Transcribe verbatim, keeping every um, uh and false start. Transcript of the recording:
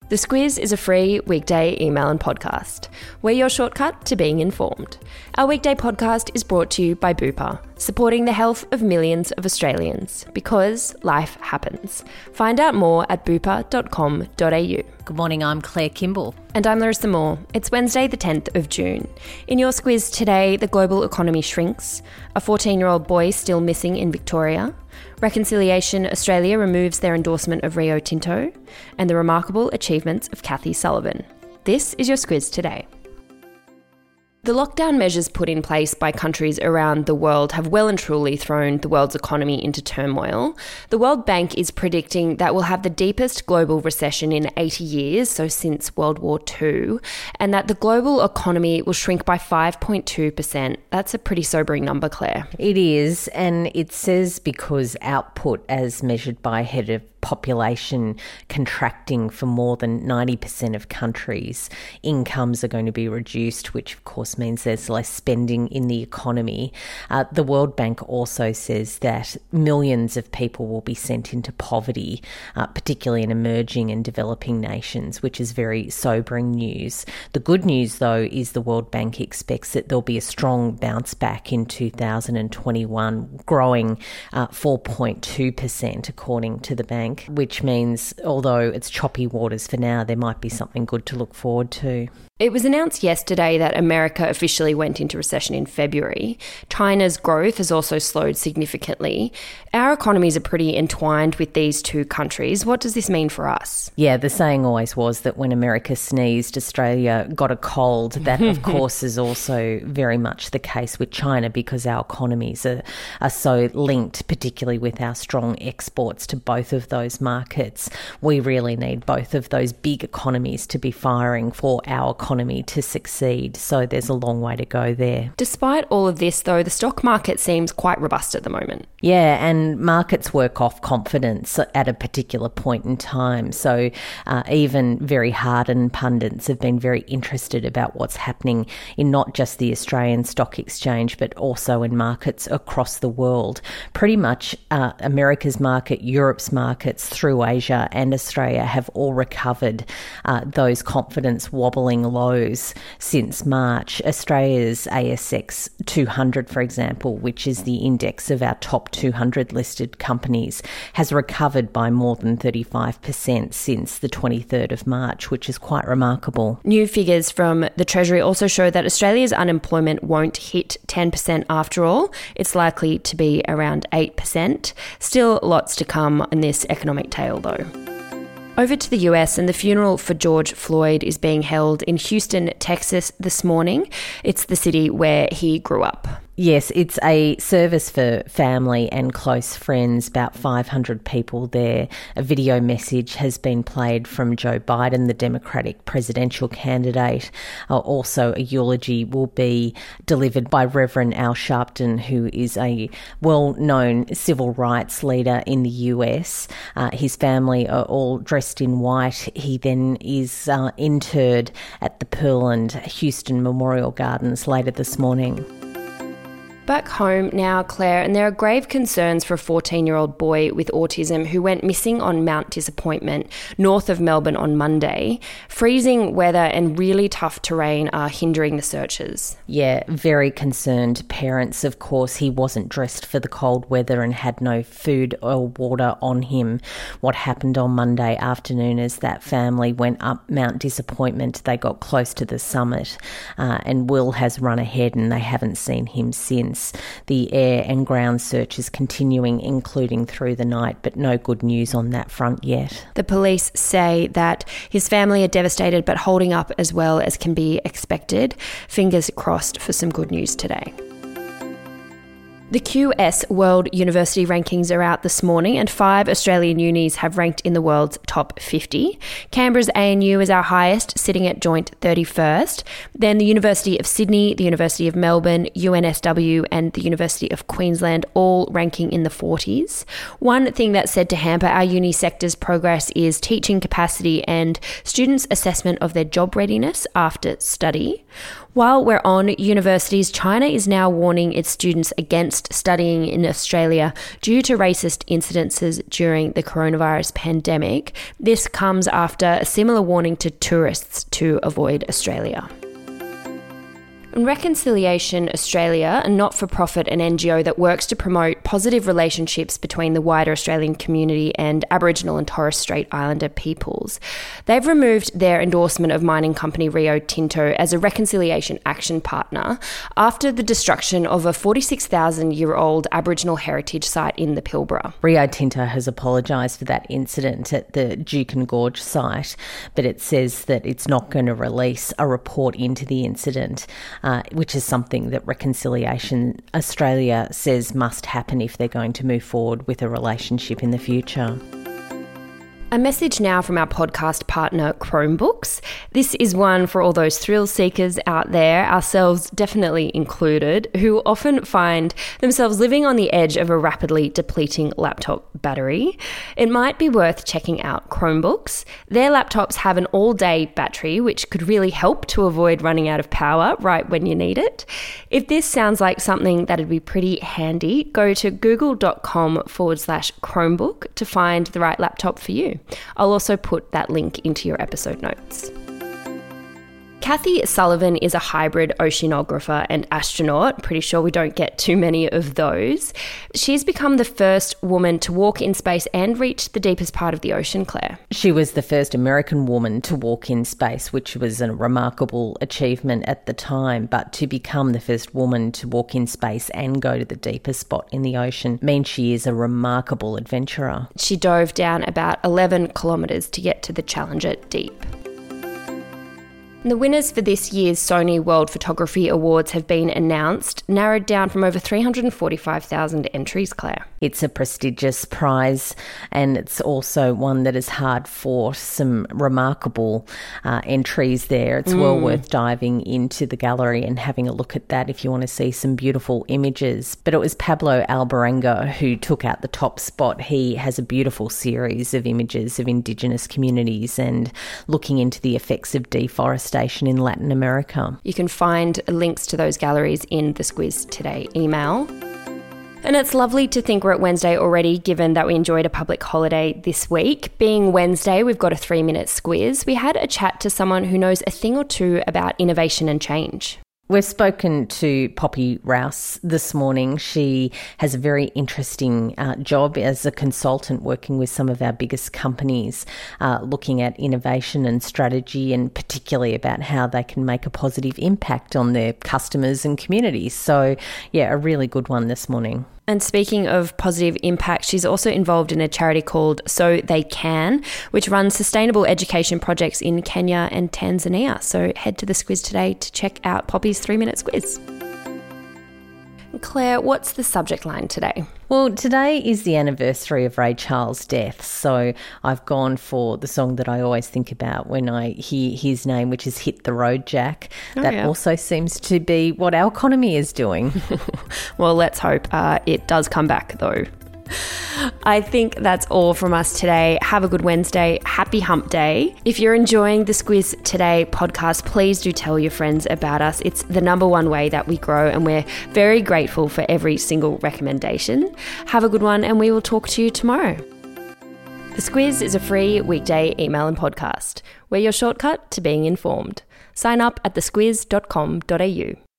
The Squiz is a free weekday email and podcast. We're your shortcut to being informed. Our weekday podcast is brought to you by Bupa, supporting the health of millions of Australians, because life happens. Find out more at bupa dot com dot a u. Good morning, I'm Claire Kimball. And I'm Larissa Moore. It's Wednesday the tenth of June. In your Squiz today, the global economy shrinks, a fourteen-year-old boy still missing in Victoria, Reconciliation Australia removes their endorsement of Rio Tinto, and the remarkable achievements of Kathy Sullivan. This is your Squiz today. The lockdown measures put in place by countries around the world have well and truly thrown the world's economy into turmoil. The World Bank is predicting that we'll have the deepest global recession in eighty years, so since World War Two, and that the global economy will shrink by five point two percent. That's a pretty sobering number, Claire. It is, and it says because output as measured by head of population contracting for more than ninety percent of countries, incomes are going to be reduced, which of course means there's less spending in the economy. Uh, the World Bank also says that millions of people will be sent into poverty, uh, particularly in emerging and developing nations, which is very sobering news. The good news, though, is the World Bank expects that there'll be a strong bounce back in two thousand twenty-one, growing uh, four point two percent according to the bank, which means although it's choppy waters for now, there might be something good to look forward to. It was announced yesterday that America officially went into recession in February. China's growth has also slowed significantly. Our economies are pretty entwined with these two countries. What does this mean for us? Yeah, the saying always was that when America sneezed, Australia got a cold. That, of course, is also very much the case with China because our economies are, are so linked, particularly with our strong exports to both of those markets. We really need both of those big economies to be firing for our economy. economy to succeed, so there's a long way to go there. Despite all of this, though, the stock market seems quite robust at the moment. Yeah, and markets work off confidence at a particular point in time, so uh, even very hardened pundits have been very interested about what's happening in not just the Australian Stock Exchange, but also in markets across the world. Pretty much uh, America's market, Europe's markets, through Asia and Australia have all recovered uh, those confidence wobbling lows since March. Australia's A S X two hundred, for example, which is the index of our top two hundred listed companies, has recovered by more than thirty-five percent since the twenty-third of March, which is quite remarkable. New figures from the Treasury also show that Australia's unemployment won't hit ten percent after all. It's likely to be around eight percent. Still lots to come in this economic tale, though. Over to the U S, and the funeral for George Floyd is being held in Houston, Texas this morning. It's the city where he grew up. Yes, it's a service for family and close friends, about five hundred people there. A video message has been played from Joe Biden, the Democratic presidential candidate. Uh, also, a eulogy will be delivered by Reverend Al Sharpton, who is a well-known civil rights leader in the U S. Uh, his family are all dressed in white. He then is uh, interred at the Pearl and Houston Memorial Gardens later this morning. Back home now, Claire, and there are grave concerns for a fourteen-year-old boy with autism who went missing on Mount Disappointment, north of Melbourne on Monday. Freezing weather and really tough terrain are hindering the searches. Yeah, very concerned parents. Of course, he wasn't dressed for the cold weather and had no food or water on him. What happened on Monday afternoon is that family went up Mount Disappointment. They got close to the summit, uh, and Will has run ahead and they haven't seen him since. The air and ground search is continuing, including through the night, but no good news on that front yet. The police say that his family are devastated but holding up as well as can be expected. Fingers crossed for some good news today. The Q S World University Rankings are out this morning, and five Australian unis have ranked in the world's top fifty. Canberra's A N U is our highest, sitting at joint thirty-first. Then the University of Sydney, the University of Melbourne, U N S W and the University of Queensland all ranking in the forties. One thing that's said to hamper our uni sector's progress is teaching capacity and students' assessment of their job readiness after study. While we're on universities, China is now warning its students against studying in Australia due to racist incidences during the coronavirus pandemic. This comes after a similar warning to tourists to avoid Australia. And Reconciliation Australia, a not-for-profit and N G O that works to promote positive relationships between the wider Australian community and Aboriginal and Torres Strait Islander peoples, they've removed their endorsement of mining company Rio Tinto as a reconciliation action partner after the destruction of a forty-six thousand year old Aboriginal heritage site in the Pilbara. Rio Tinto has apologised for that incident at the Juukan Gorge site, but it says that it's not going to release a report into the incident. Uh, which is something that Reconciliation Australia says must happen if they're going to move forward with a relationship in the future. A message now from our podcast partner, Chromebooks. This is one for all those thrill seekers out there, ourselves definitely included, who often find themselves living on the edge of a rapidly depleting laptop battery. It might be worth checking out Chromebooks. Their laptops have an all-day battery, which could really help to avoid running out of power right when you need it. If this sounds like something that'd be pretty handy, go to google.com forward slash Chromebook to find the right laptop for you. I'll also put that link into your episode notes. Kathy Sullivan is a hybrid oceanographer and astronaut. Pretty sure we don't get too many of those. She's become the first woman to walk in space and reach the deepest part of the ocean, Claire. She was the first American woman to walk in space, which was a remarkable achievement at the time. But to become the first woman to walk in space and go to the deepest spot in the ocean means she is a remarkable adventurer. She dove down about eleven kilometres to get to the Challenger Deep. The winners for this year's Sony World Photography Awards have been announced, narrowed down from over three hundred forty-five thousand entries, Claire. It's a prestigious prize, and it's also one that is hard fought. Some remarkable uh, entries there. It's mm. well worth diving into the gallery and having a look at that if you want to see some beautiful images. But it was Pablo Alvarenga who took out the top spot. He has a beautiful series of images of Indigenous communities and looking into the effects of deforestation in Latin America. You can find links to those galleries in the Squiz Today email. And it's lovely to think we're at Wednesday already, given that we enjoyed a public holiday this week. Being Wednesday, we've got a three-minute squiz. We had a chat to someone who knows a thing or two about innovation and change. We've spoken to Poppy Rouse this morning. She has a very interesting uh, job as a consultant working with some of our biggest companies, uh, looking at innovation and strategy, and particularly about how they can make a positive impact on their customers and communities. So, yeah, a really good one this morning. And speaking of positive impact, she's also involved in a charity called So They Can, which runs sustainable education projects in Kenya and Tanzania. So head to the Squiz today to check out Poppy's three-minute squiz. Claire, what's the subject line today? Well, today is the anniversary of Ray Charles' death, so I've gone for the song that I always think about when I hear his name, which is Hit the Road, Jack. Oh, that yeah. also seems to be what our economy is doing. Well, let's hope uh, it does come back, though. I think that's all from us today. Have a good Wednesday. Happy Hump Day. If you're enjoying the Squiz Today podcast, please do tell your friends about us. It's the number one way that we grow, and we're very grateful for every single recommendation. Have a good one, and we will talk to you tomorrow. The Squiz is a free weekday email and podcast. We're your shortcut to being informed. Sign up at the squiz dot com dot a u.